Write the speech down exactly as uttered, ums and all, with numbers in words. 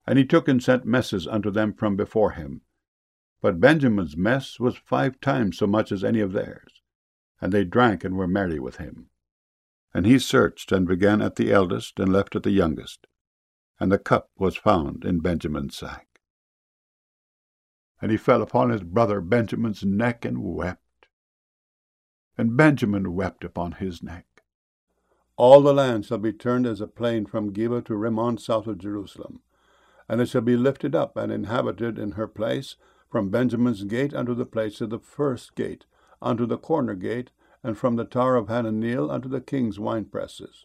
And he took and sent messes unto them from before him. But Benjamin's mess was five times so much as any of theirs. And they drank and were merry with him. And he searched, and began at the eldest, and left at the youngest. And the cup was found in Benjamin's sack. And he fell upon his brother Benjamin's neck, and wept. And Benjamin wept upon his neck. All the land shall be turned as a plain from Geba to Rimmon south of Jerusalem. And it shall be lifted up and inhabited in her place, from Benjamin's gate unto the place of the first gate, unto the corner gate, and from the tower of Hananeel unto the king's winepresses.